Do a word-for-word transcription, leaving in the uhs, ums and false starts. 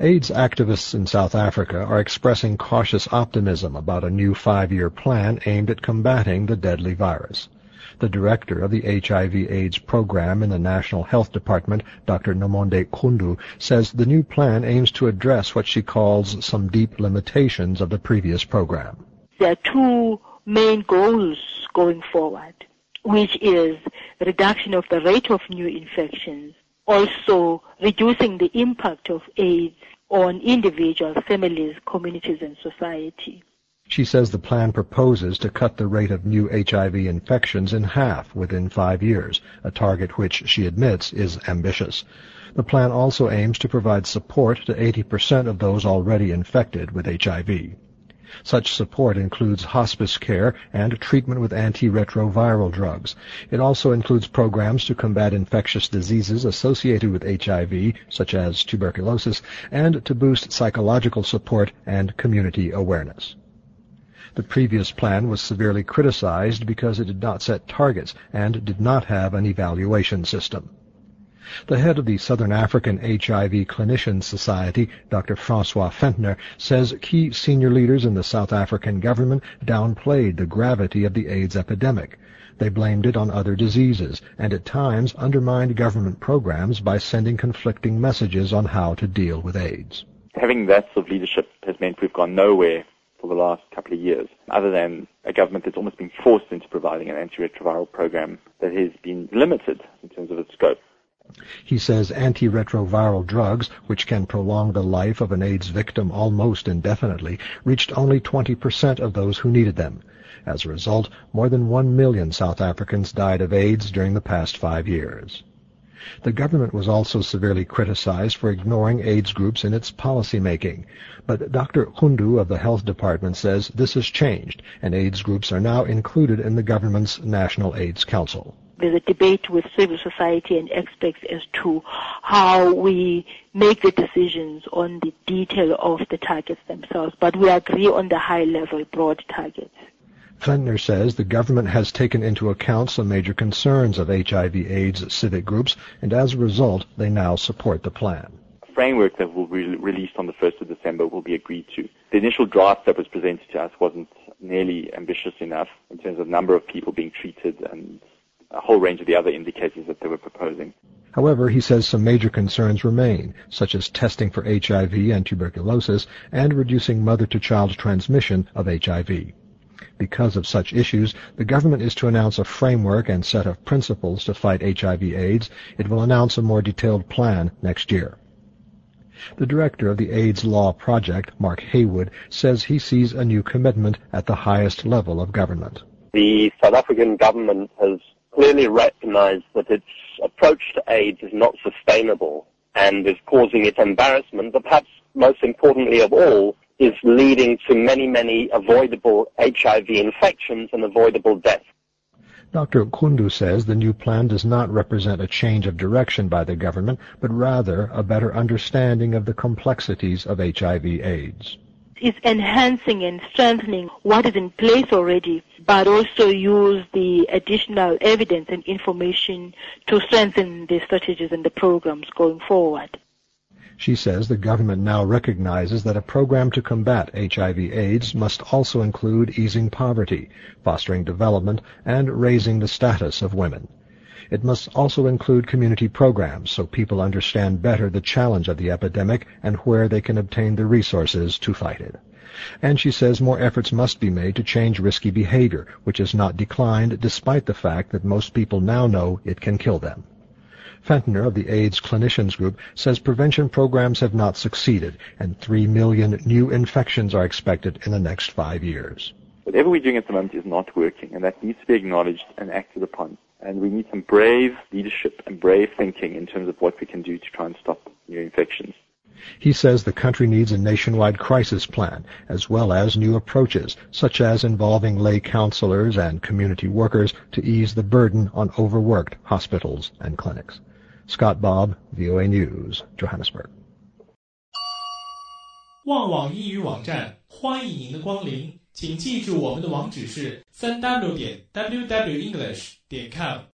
AIDS activists in South Africa are expressing cautious optimism about a new five-year plan aimed at combating the deadly virus. The director of the H I V AIDS program in the National Health Department, Doctor Nomonde Khundu, says the new plan aims to address what she calls some deep limitations of the previous program. There are two main goals going forward, which is the reduction of the rate of new infections, also reducing the impact of AIDS on individuals, families, communities, and society. She says the plan proposes to cut the rate of new H I V infections in half within five years, a target which, she admits, is ambitious. The plan also aims to provide support to eighty percent of those already infected with H I V. Such support includes hospice care and treatment with antiretroviral drugs. It also includes programs to combat infectious diseases associated with H I V, such as tuberculosis, and to boost psychological support and community awareness. The previous plan was severely criticized because it did not set targets and did not have an evaluation system. The head of the Southern African H I V Clinicians Society, Doctor Francois Fentner, says key senior leaders in the South African government downplayed the gravity of the AIDS epidemic. They blamed it on other diseases and at times undermined government programs by sending conflicting messages on how to deal with AIDS. Having that sort of leadership has meant we've gone nowhere for the last couple of years, other than a government that's almost been forced into providing an antiretroviral program that has been limited in terms of its scope. He says antiretroviral drugs, which can prolong the life of an AIDS victim almost indefinitely, reached only twenty percent of those who needed them. As a result, more than one million South Africans died of AIDS during the past five years. The government was also severely criticized for ignoring AIDS groups in its policy making. But Doctor Khundu of the Health Department says this has changed, and AIDS groups are now included in the government's National AIDS Council. There's a debate with civil society and experts as to how we make the decisions on the detail of the targets themselves, but we agree on the high-level, broad targets. Fentner says the government has taken into account some major concerns of H I V AIDS civic groups, and as a result, they now support the plan. The framework that will be released on the first of December will be agreed to. The initial draft that was presented to us wasn't nearly ambitious enough in terms of number of people being treated and a whole range of the other indicators that they were proposing. However, he says some major concerns remain, such as testing for H I V and tuberculosis and reducing mother-to-child transmission of H I V. Because of such issues, the government is to announce a framework and set of principles to fight H I V AIDS. It will announce a more detailed plan next year. The director of the AIDS Law Project, Mark Haywood, says he sees a new commitment at the highest level of government. The South African government has clearly recognized that its approach to AIDS is not sustainable and is causing it embarrassment, but perhaps most importantly of all, is leading to many, many avoidable H I V infections and avoidable deaths. Doctor Khundu says the new plan does not represent a change of direction by the government, but rather a better understanding of the complexities of H I V AIDS. It's enhancing and strengthening what is in place already, but also use the additional evidence and information to strengthen the strategies and the programs going forward. She says the government now recognizes that a program to combat H I V AIDS must also include easing poverty, fostering development, and raising the status of women. It must also include community programs so people understand better the challenge of the epidemic and where they can obtain the resources to fight it. And she says more efforts must be made to change risky behavior, which has not declined despite the fact that most people now know it can kill them. Fentner of the AIDS Clinicians Group says prevention programs have not succeeded, and three million new infections are expected in the next five years. Whatever we're doing at the moment is not working, and that needs to be acknowledged and acted upon. And we need some brave leadership and brave thinking in terms of what we can do to try and stop new infections. He says the country needs a nationwide crisis plan, as well as new approaches, such as involving lay counselors and community workers to ease the burden on overworked hospitals and clinics. Scott Bob, V O A News, Johannesburg. 旺网英语网站，欢迎您的光临，请记住我们的网址是 三 w 点 w w english 点 com。